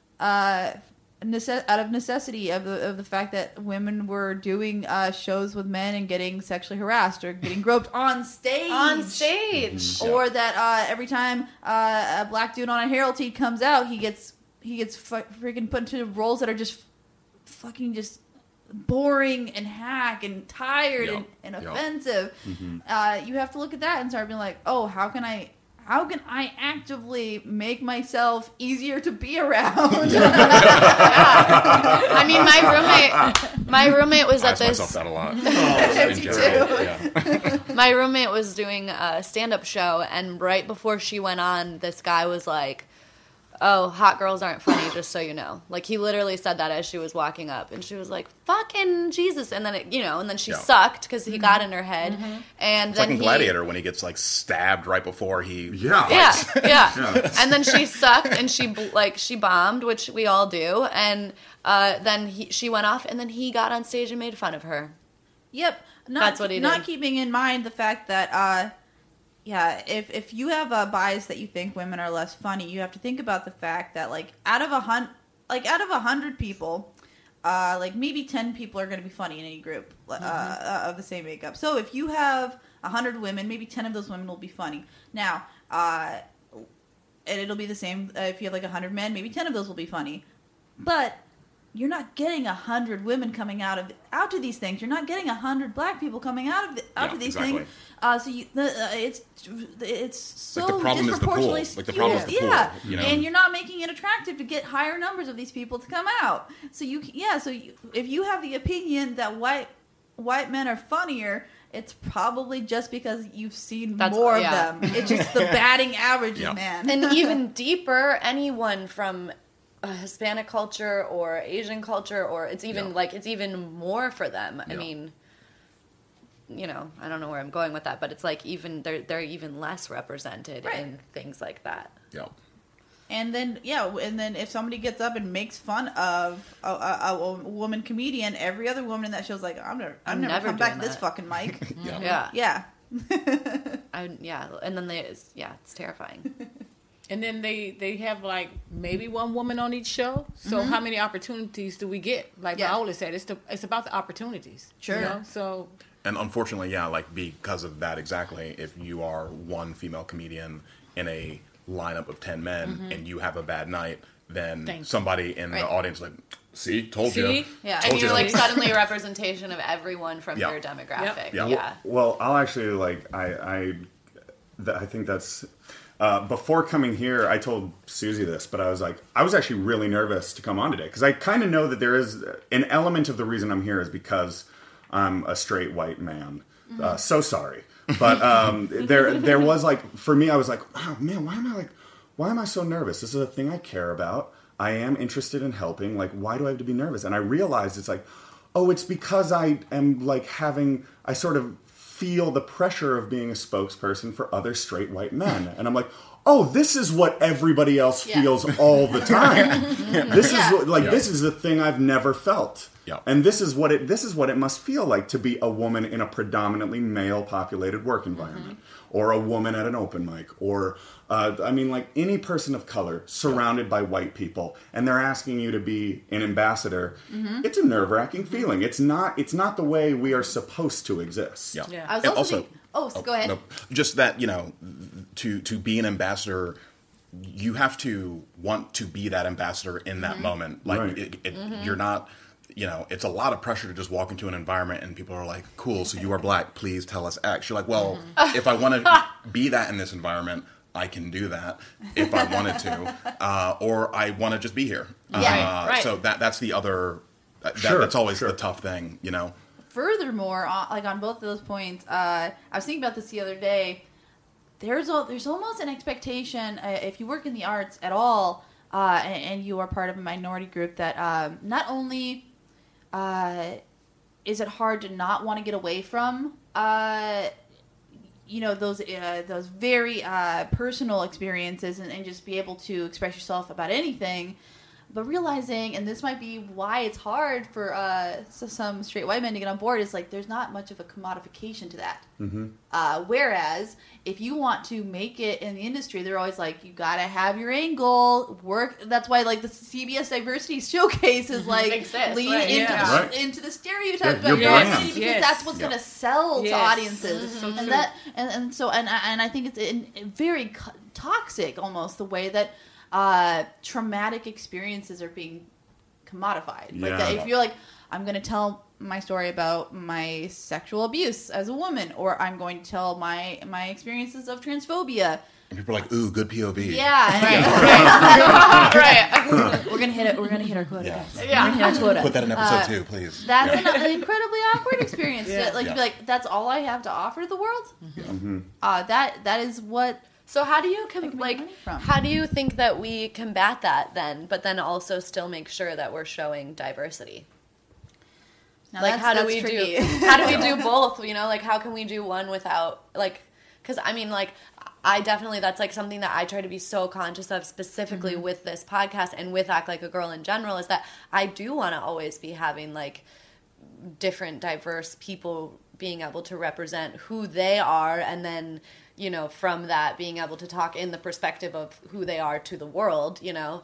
out of necessity of the fact that women were doing shows with men and getting sexually harassed or getting groped on stage. Or that every time a black dude on a Harold Teed comes out, he gets freaking put into roles that are just fucking just boring and hack and tired and offensive. You have to look at that and start being oh, how can I actively make myself easier to be around? I mean, my roommate was at this. Myself that a lot. My roommate was doing a stand-up show, and right before she went on, this guy was like, "Oh, hot girls aren't funny, just so you know." He literally said that as she was walking up, and she was like, "Fucking Jesus!" And then and then she sucked because he got in her head, and it's then in Gladiator when he gets stabbed right before he yeah. And then she sucked and she bombed, which we all do, and then she went off, and then he got on stage and made fun of her. Yep, that's what he did. Not keeping in mind the fact that. If you have a bias that you think women are less funny, you have to think about the fact that out of 100 people, maybe 10 people are going to be funny in any group of the same makeup. So if you have 100 women, maybe 10 of those women will be funny. Now, and it'll be the same if you have 100 men, maybe 10 of those will be funny. But you're not getting 100 women coming out to these things. You're not getting 100 black people coming out to these things. So it's so the problem disproportionately is the pool. The problem is the pool. And you're not making it attractive to get higher numbers of these people to come out. So if you have the opinion that white men are funnier, it's probably just because you've seen more of them. It's just the batting average, man. And even deeper, anyone from Hispanic culture or Asian culture, or it's even it's even more for them. I mean, you know, I don't know where I'm going with that, but it's like even they're even less represented Right. in things like that. Yeah. And then if somebody gets up and makes fun of a woman comedian, every other woman in that show's like, I'm never never come back doing to this that. fucking mic. Yeah. Yeah. Yeah. And then it's terrifying. And then they have like maybe one woman on each show. So how many opportunities do we get? Like Viola said, it's about the opportunities. Sure. You know? So And unfortunately, like because of that exactly, if you are one female comedian in a lineup of 10 men and you have a bad night, then Thank you. somebody in Right. the audience like, see, told you. See? Yeah. And Told you're you. like suddenly a representation of everyone from Yeah. your demographic. Yeah. Yeah. Well, I'll actually I think that's before coming here. I told Susie this, but I was actually really nervous to come on today because I kind of know that there is an element of the reason I'm here is because I'm a straight white man. So sorry, but there was like for me, I was like, oh man, why am I so nervous? This is a thing I care about. I am interested in helping. Like, why do I have to be nervous? And I realized it's like, oh, it's because I am like I sort of feel the pressure of being a spokesperson for other straight white men. And I'm like, oh, this is what everybody else feels all the time. This is the thing I've never felt. Yeah. And this is what it must feel like to be a woman in a predominantly male populated work environment, or a woman at an open mic, or like any person of color surrounded by white people, and they're asking you to be an ambassador. It's a nerve-wracking feeling. It's not the way we are supposed to exist. Yeah. Yeah. I was And also thinking, go ahead. No, just that, to be an ambassador, you have to want to be that ambassador in that moment. Like, Right. you're not, it's a lot of pressure to just walk into an environment and people are like, cool, so you are black, please tell us X. You're like, well, if I want to be that in this environment, I can do that if I wanted to, or I want to just be here. Yeah, right. So that's the other, Sure, that's always sure. the tough thing, Furthermore, on both of those points, I was thinking about this the other day. There's almost an expectation if you work in the arts at all, and you are part of a minority group, that not only is it hard to not want to get away from those very personal experiences and just be able to express yourself about anything. But realizing, and this might be why it's hard for some straight white men to get on board, is like there's not much of a commodification to that. Whereas if you want to make it in the industry, they're always like, you gotta have your angle, work. That's why like the CBS Diversity Showcase is like Exists, lean right, into yeah. Right. into the stereotypes Your of brand. diversity, because Yes. that's what's gonna sell to Yes. audiences. So and true. that and I think it's very toxic almost the way that traumatic experiences are being commodified. Like Yeah. that if you're like, I'm going to tell my story about my sexual abuse as a woman, or I'm going to tell my experiences of transphobia. And people are like, ooh, good POV. Yeah, Right. we're gonna hit it. We're gonna hit our quota. Yeah. Guys. Yeah. We're gonna hit our quota. Put that in episode 2, please. That's an incredibly awkward experience. Yeah. Like Yeah. to be like, that's all I have to offer the world. That is what. So how do you can make money from. how do you think that we combat that then, but then also still make sure that we're showing diversity? Now Like that's, how do that's we tricky. do how do we do both? Like how can we do one without like? Because I mean, like I definitely that's like something that I try to be so conscious of specifically with this podcast and with Act Like a Girl in general is that I do want to always be having like different diverse people being able to represent who they are, and then from that being able to talk in the perspective of who they are to the world,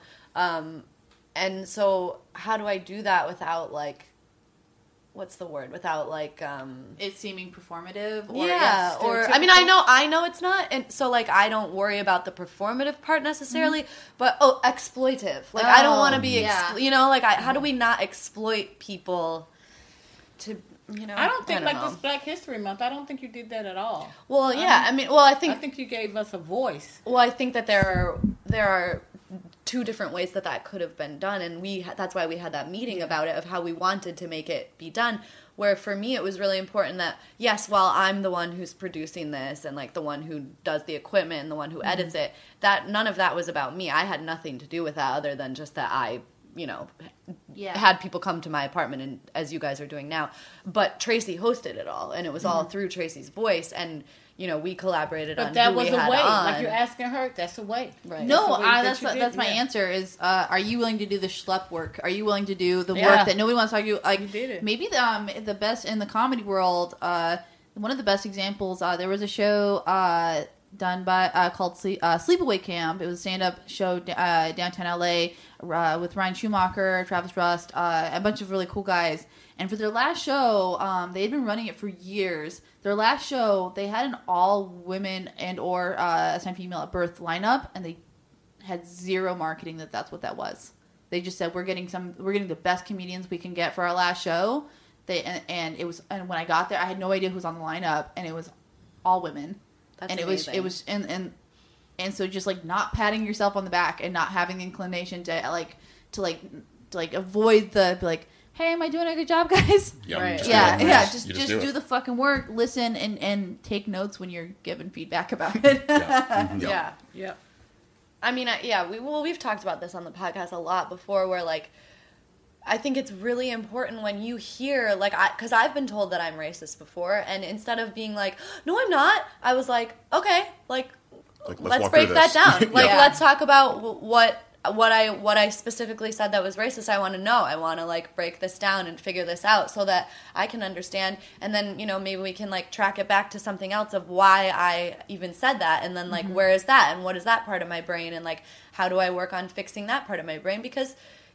and so how do I do that without like what's the word without like It seeming performative, or yeah, or I mean I know it's not, and so like I don't worry about the performative part necessarily, but exploitive, like I don't want to be how do we not exploit people to I don't think know. this Black History Month, I don't think you did that at all. Well, yeah, I think you gave us a voice. well, I think that there are two different ways that could have been done, and that's why we had that meeting about it, of how we wanted to make it be done, where for me it was really important that yes, while I'm the one who's producing this and like the one who does the equipment and the one who edits it, that none of that was about me. I had nothing to do with that other than just that I had people come to my apartment, and as you guys are doing now. But Tracy hosted it all, and it was all through Tracy's voice, and we collaborated on. But that who was we a had way. on. Like you're asking her, that's a way. Right. No, That's the way that's my yeah. answer. Is are you willing to do the schlep work? Are you willing to do the Yeah. work that nobody wants to talk to you? Like You did it. maybe the best in the comedy world. One of the best examples. There was a show done by called Sleepaway Camp. It was a stand-up show downtown LA with Ryan Schumacher, Travis Rust, a bunch of really cool guys. And for their last show, they had been running it for years. Their last show, they had an all women and or assigned female at birth lineup, and they had zero marketing that's what that was. They just said we're getting the best comedians we can get for our last show. And when I got there, I had no idea who was on the lineup, and it was all women. That's and amazing. it was and so just like not patting yourself on the back and not having the inclination to avoid the like, hey, am I doing a good job, guys? Yeah, Right. just Yeah, do it. yeah. You Just do do it. the fucking work. Listen and take notes when you're given feedback about it. Yeah. Mhm. Yeah. Yep. I mean, we've talked about this on the podcast a lot before, where like, I think it's really important when you hear, like, because I've been told that I'm racist before, and instead of being like, no, I'm not, I was like, okay, like let's walk break through that this. down. Like, Yeah. let's talk about what I specifically said that was racist. I want to know. I want to like break this down and figure this out so that I can understand. And then, maybe we can like track it back to something else of why I even said that. And then like, where is that? And what is that part of my brain? And like, how do I work on fixing that part of my brain? Because,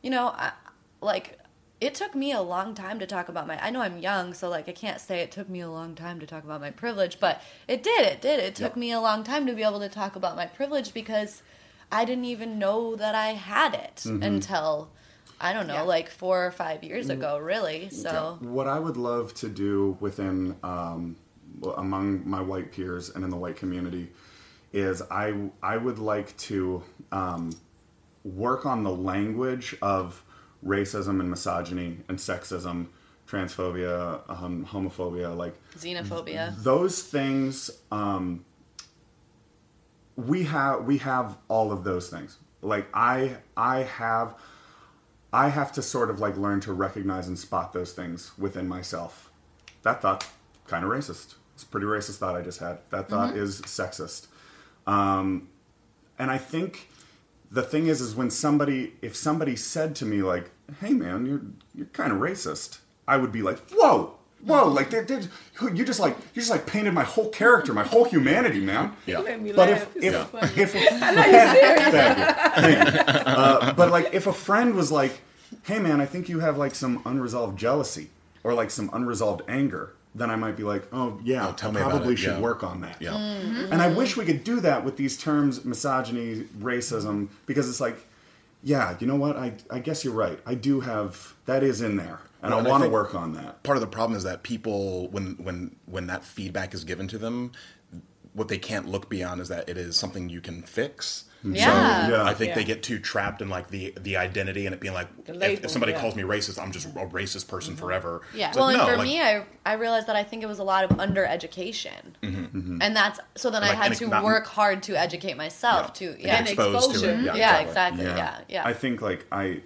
it took me a long time to talk about I know I'm young, so like I can't say it took me a long time to talk about my privilege, but it did. It took me a long time to be able to talk about my privilege because I didn't even know that I had it until, I don't know, like 4 or 5 years ago, really. So What I would love to do within among my white peers and in the white community is I would like to work on the language of racism and misogyny and sexism, transphobia, homophobia, like xenophobia. those things. We have all of those things. Like I have to sort of like learn to recognize and spot those things within myself. That thought kind of racist. It's a pretty racist thought I just had. That thought is sexist. And I think the thing is when if somebody said to me like, "Hey man, you're kind of racist," I would be like, "Whoa, like you just painted my whole character, my whole humanity, man." Yeah. Made me But laugh. if I know you're serious. Thank you. But like if a friend was like, "Hey man, I think you have like some unresolved jealousy or like some unresolved anger," then I might be like, "Oh yeah, tell I me about probably it." should Yeah. work on that." Yeah. And I wish we could do that with these terms, misogyny, racism, because it's like, yeah, you know what? I guess you're right. I do have, that is in there. And Well, I and I want to think work on that. Part of the problem is that people, when that feedback is given to them, what they can't look beyond is that it is something you can fix. Yeah. Yeah. I think Yeah. they get too trapped in like the identity and it being like, label, if somebody yeah. calls me racist, I'm just a racist person forever. Yeah. It's Well, like, and no, for like, me, I realized that I think it was a lot of under-education. And that's, so then I Like, had and to not- work hard to educate myself too. Yeah. And exposed to it. exposure. Yeah, exactly. exactly. Yeah. I think like I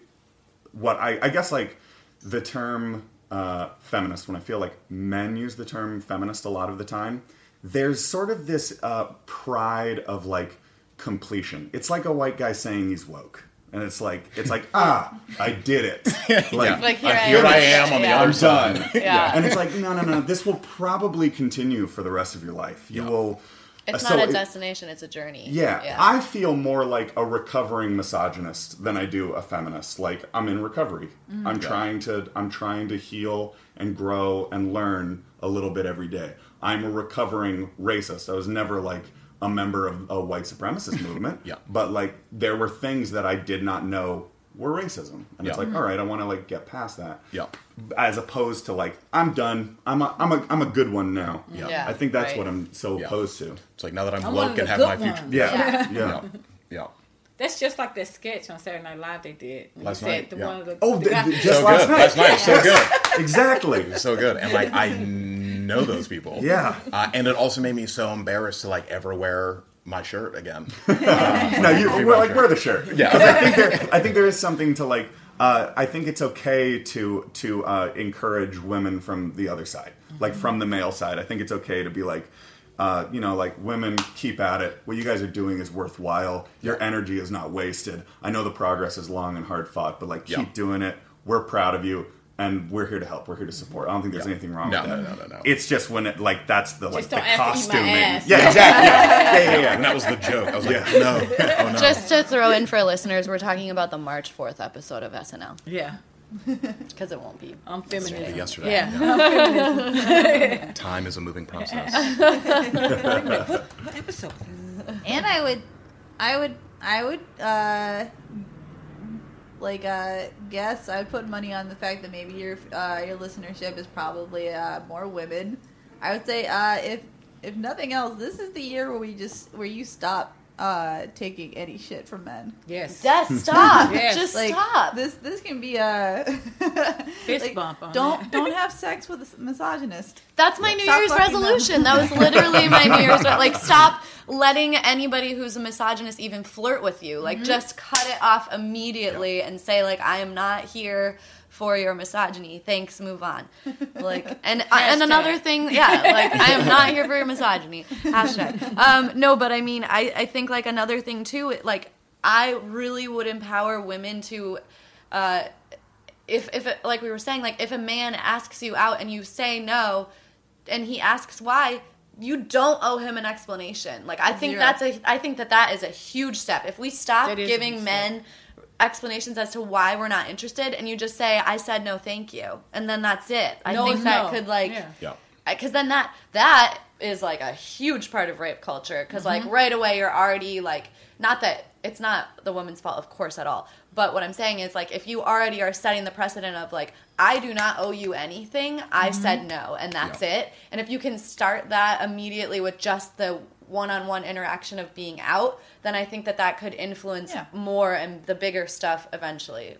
guess like the term feminist, when I feel like men use the term feminist a lot of the time, there's sort of this pride of like completion. It's like a white guy saying he's woke. And it's like, I did it. Like, here I am on the Yeah. other I'm side. done. Yeah. And it's like, no. This will probably continue for the rest of your life. You Yeah. will. It's so not a it- destination, it's a journey. Yeah, I feel more like a recovering misogynist than I do a feminist. Like I'm in recovery. I'm trying to heal and grow and learn a little bit every day. I'm a recovering racist. I was never like a member of a white supremacist movement. Yeah. But like there were things that I did not know were racism. And it's Yeah. like, all right, I want to like get past that. Yeah. As opposed to like, I'm done. I'm a good one now. Yeah. I think that's Right. what I'm so Yeah. opposed to. It's like now that I'm I'm one of woke the and have good my future. ones. Yeah. Yeah. Yeah. That's just like that sketch on Saturday Night Live they did. When Last they said night, the yeah. one of the, Oh, the guy- just So last good. night. Last night. So good. Exactly. So good. And like I know those people. Yeah. And it also made me so embarrassed to like ever wear my shirt again. No, wear the shirt. Yeah. 'Cause I think there is something to like I think it's okay to encourage women from the other side, like from the male side. I think it's okay to be like, like women, keep at it. What you guys are doing is worthwhile. Your energy is not wasted. I know the progress is long and hard fought, but like keep doing it. We're proud of you. And we're here to help. We're here to support. I don't think there's anything wrong with that. No. It's just when it that's the Just the don't ask to eat my costuming. ass. Yeah, exactly. Yeah. And that was the joke. I was like, no. Oh, no. Just to throw in for listeners, we're talking about the March 4th episode of SNL. Yeah. Because it won't be. I'm feminist. Yesterday. Yeah. Time is a moving process. What episode? And I would guess I would put money on the fact that maybe your listenership is probably more women. I would say if nothing else, this is the year where you stop taking any shit from men. Yes. Just stop. Yes. Just Like, stop. This can be a Fist bump on don't have sex with a misogynist. That's my New Stop Year's fucking resolution. That was literally my New Year's like stop letting anybody who's a misogynist even flirt with you. Like just cut it off immediately and say like I am not here for your misogyny. Thanks, move on. Like and another thing, like I am not here for your misogyny. Hashtag. No, but I mean I think like another thing too, like I really would empower women to if it, like we were saying, like if a man asks you out and you say no and he asks why, you don't owe him an explanation. Like I think I think that is a huge step. If we stop giving men explanations as to why we're not interested and you just say I said no thank you and then that's it. I think that could like because then that is like a huge part of rape culture because like right away you're already like not that it's not the woman's fault of course at all, but what I'm saying is like if you already are setting the precedent of like I do not owe you anything, I said no and that's it, and if you can start that immediately with just the one-on-one interaction of being out, then I think that could influence more and the bigger stuff eventually.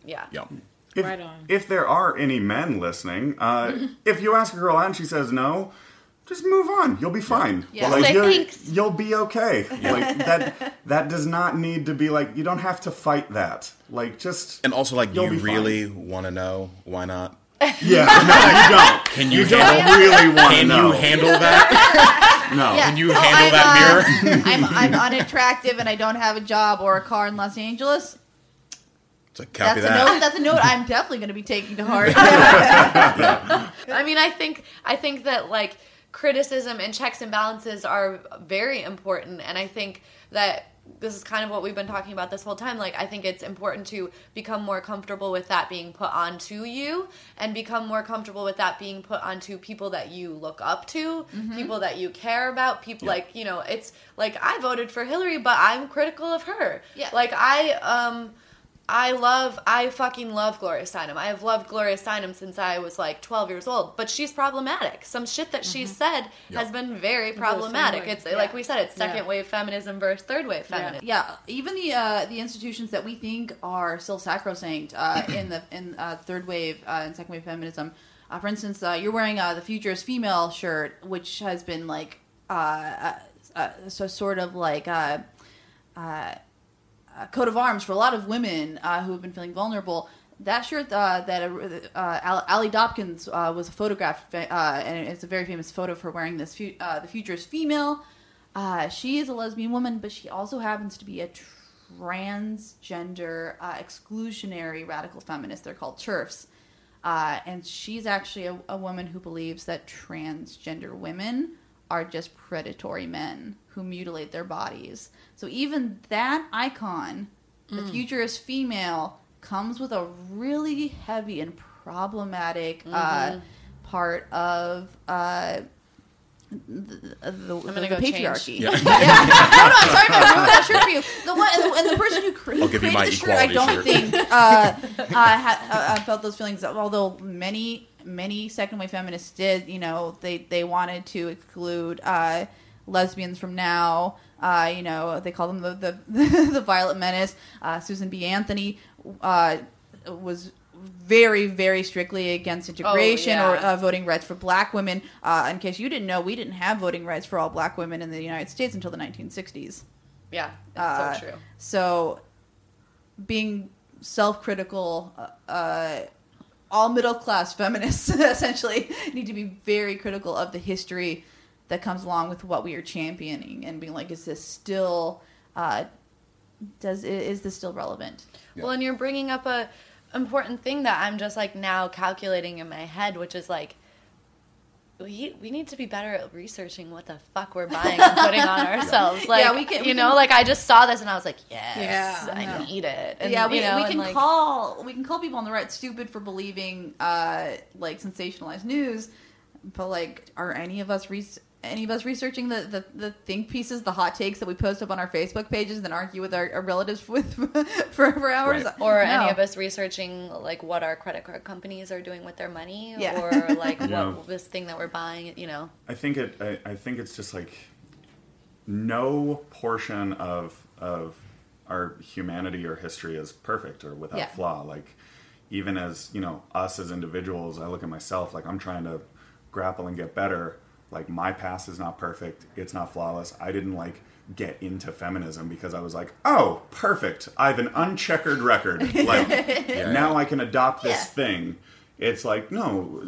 If there are any men listening, if you ask a girl out and she says no, just move on. You'll be fine. Like, thanks. You'll be okay. Like that does not need to be like you don't have to fight that. Like just and also like you really want to know why not? Yeah, no, you don't. Don't really want to know. Can you handle that? No. Yeah. Can you handle that mirror? I'm unattractive and I don't have a job or a car in Los Angeles. It's like, copy That's a note I'm definitely going to be taking to heart. I mean, I think that like criticism and checks and balances are very important, and I think that this is kind of what we've been talking about this whole time. Like, I think it's important to become more comfortable with that being put onto you and become more comfortable with that being put onto people that you look up to, people that you care about, people like, you know, it's like I voted for Hillary, but I'm critical of her. Yeah. Like, I fucking love Gloria Steinem. I have loved Gloria Steinem since I was like 12 years old, but she's problematic. Some shit that she said has been very problematic. It's like we said, it's second wave feminism versus third wave feminism. Yeah, even the institutions that we think are still sacrosanct in third wave and second wave feminism. For instance, you're wearing the Future is Female shirt, which has been like so sort of like coat of arms for a lot of women who have been feeling vulnerable. That shirt that Allie Dopkins was photographed, and it's a very famous photo of her wearing this. The Future is Female. She is a lesbian woman, but she also happens to be a transgender exclusionary radical feminist. They're called TERFs. And she's actually a woman who believes that transgender women are just predatory men who mutilate their bodies. So even that icon, the Future is Female, comes with a really heavy and problemac part of the patriarchy. Change. I'm sorry if I ruined that shirt for you. The one and the person who created the shirt, I don't think felt those feelings. Although many second wave feminists did, you know, they wanted to exclude lesbians from Now. You know, they call them the Violet Menace. Susan B. Anthony was very, very strictly against integration or voting rights for black women. In case you didn't know, we didn't have voting rights for all black women in the United States until the 1960s. Yeah, that's so true. So being self-critical, all middle-class feminists essentially need to be very critical of the history that comes along with what we are championing and being like, is this still is this still relevant? Yeah. Well, and you're bringing up a important thing that I'm just like now calculating in my head, which is like we need to be better at researching what the fuck we're buying and putting on ourselves. Like, yeah, we can, like I just saw this and I was like, yes, Yeah, I need it. And, Yeah, we can like, call people on the right stupid for believing like sensationalized news, but like, are any of us researching the think pieces, the hot takes that we post up on our Facebook pages and then argue with our relatives with for hours? Right. or No. any of us researching like what our credit card companies are doing with their money, Yeah. or like Yeah. what this thing that we're buying, I think it's just like no portion of our humanity or history is perfect or without Yeah. flaw. Like, even as us as individuals, I look at myself, like I'm trying to grapple and get better. Like, my past is not perfect. It's not flawless. I didn't like get into feminism because I was like, oh, perfect. I have an uncheckered record. Like, now I can adopt this thing. It's like, no,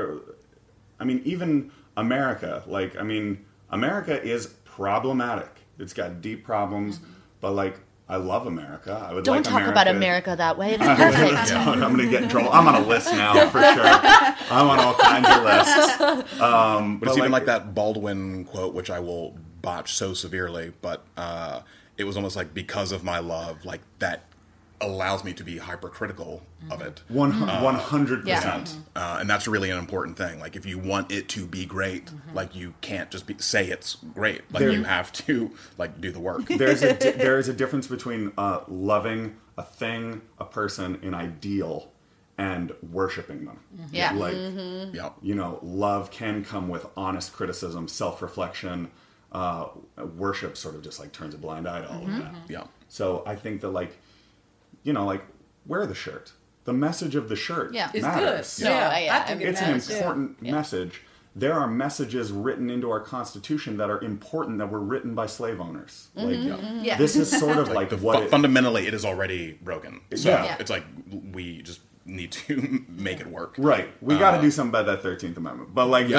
even America, America is problematic. It's got deep problems, but like, I love America. I would don't like talk America. about America that way. It's perfect. I'm going to get in trouble. I'm on a list now for sure. I'm on all kinds of lists. But it's even like that Baldwin quote, which I will botch so severely, but it was almost like, because of my love, like that allows me to be hypercritical of it. 100%. Yeah. And that's really an important thing. Like, if you want it to be great, like, you can't just say it's great. Like, you have to like do the work. There is a difference between loving a thing, a person, an ideal, and worshiping them. Yeah. Like, Yeah. love can come with honest criticism, self-reflection. Worship sort of just like turns a blind eye to all of that. Yeah. So I think that wear the shirt. The message of the shirt Yeah. It's matters. good. No, Yeah, yeah, I think It's it an matters, important message. There are messages written into our Constitution that are important that were written by slave owners. Like, Yeah. this is sort of like what Fundamentally, it is already broken. So Yeah. it's like, we just need to make it work. Right. We got to do something about that 13th Amendment. But like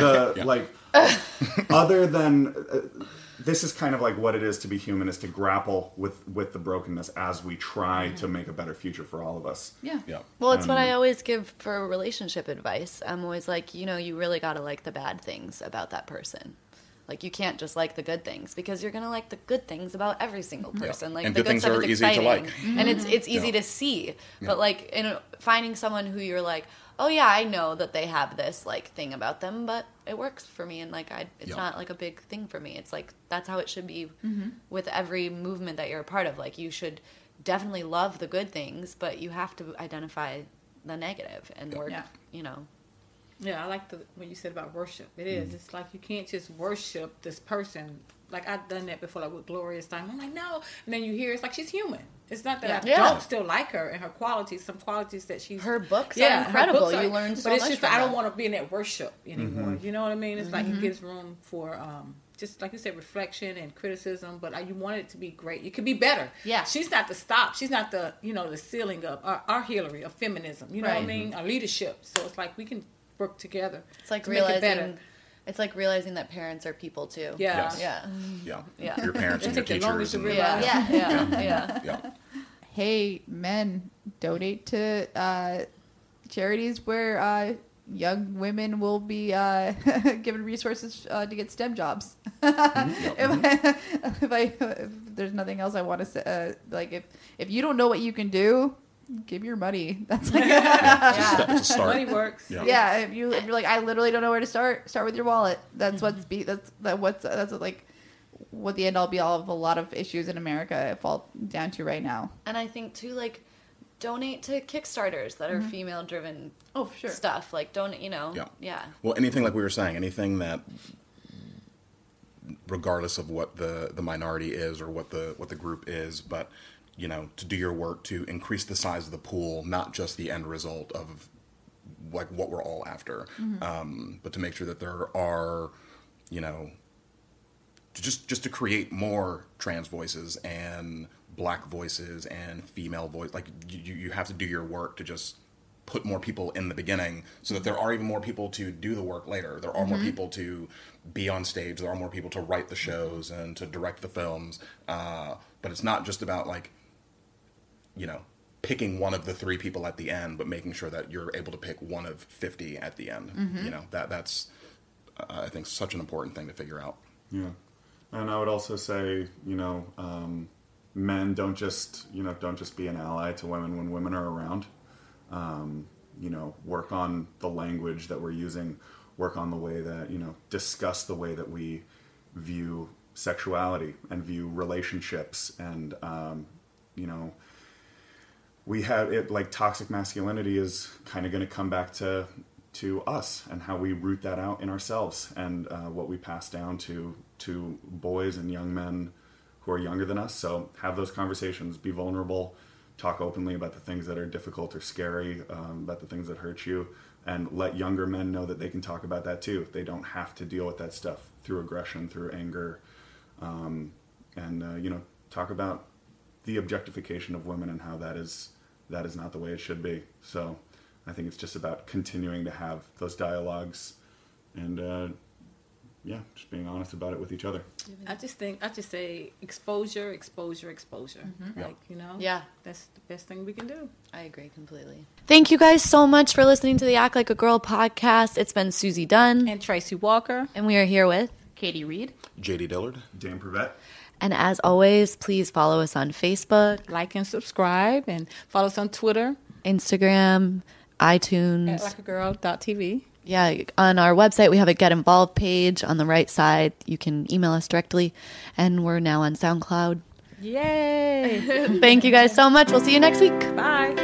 other than this is kind of like what it is to be human, is to grapple with the brokenness as we try to make a better future for all of us. Yeah. Yeah. Well, it's what I always give for relationship advice. I'm always like, you really got to like the bad things about that person. Like, you can't just like the good things, because you're going to like the good things about every single person. Like, And the good things stuff are is easy to exciting. like. And it's easy Yeah. to see. But like, finding someone who you're like, oh yeah, I know that they have this like thing about them, but it works for me, and like it's Yeah. not like a big thing for me. It's like, that's how it should be with every movement that you're a part of. Like, you should definitely love the good things, but you have to identify the negative and work, Yeah. Yeah, I like what you said about worship. It is. It's like, you can't just worship this person. Like, I've done that before, like with Gloria Steinem. I'm like, no. And then you hear it's like, she's human. It's not that I Yeah. don't still like her and her qualities, some qualities that she's... Her books Yeah, are her incredible. books are- You learn so But it's much just from that I don't them. want to be in that worship anymore. You know what I mean? It's like, it gives room for... just like you said, reflection and criticism, but you want it to be great. It could be better. Yeah. She's not the stop. She's not the, the ceiling of our Hillary of feminism. You know what I Right. mean? Our leadership. So it's like, we can work together. It's like to make it better. realizing, it's like realizing that parents are people too. Yeah. Yes. Yeah. Yeah. Yeah. Your parents and It your took the longest teachers. to And, realize. Yeah. yeah. Hey, men, donate to charities where young women will be given resources to get STEM jobs. If there's nothing else I want to say, like if you don't know what you can do, give your money. That's like It's a start. Money works. Yeah. yeah. If you're like, I literally don't know where to start with your wallet. That's that's like what the end all be all of a lot of issues in America fall down to right now. And I think too, like, donate to Kickstarters that are female driven Oh, for sure. stuff. Like, Yeah. yeah. Well, anything like we were saying, anything that, regardless of what the minority is or what the group is, but to do your work to increase the size of the pool, not just the end result of like what we're all after, but to make sure that there are just to create more trans voices and black voices and female voice. Like you have to do your work to just put more people in the beginning so that there are even more people to do the work later. There are more people to be on stage. There are more people to write the shows and to direct the films. But it's not just about like, you know, picking one of the 3 people at the end, but making sure that you're able to pick one of 50 at the end. You know, that's I think such an important thing to figure out. Yeah. And I would also say, you know, men don't just be an ally to women when women are around. You know, work on the language that we're using, work on the way that, you know, discuss the way that we view sexuality and view relationships. And, you know, we have it like toxic masculinity is kind of going to come back to us and how we root that out in ourselves and what we pass down to boys and young men who are younger than us. So have those conversations, be vulnerable, talk openly about the things that are difficult or scary, about the things that hurt you, and let younger men know that they can talk about that too. They don't have to deal with that stuff through aggression, through anger, and you know, talk about the objectification of women and how that is not the way it should be. So I think it's just about continuing to have those dialogues and just being honest about it with each other. I just say exposure. Like, you know, that's the best thing we can do. I agree completely. Thank you guys so much for listening to the Act Like a Girl podcast. It's been Susie Dunn And Tracy Walker. and we are here with Katie Reed. JD Dillard. Dan Prevette. and as always, please follow us on Facebook, Like and subscribe, and follow us on Twitter Instagram, iTunes. at likeagirl.tv. Yeah, on our website, we have a Get Involved page on the right side. You can email us directly, and we're now on SoundCloud. Yay! Thank you guys so much. We'll see you next week. Bye.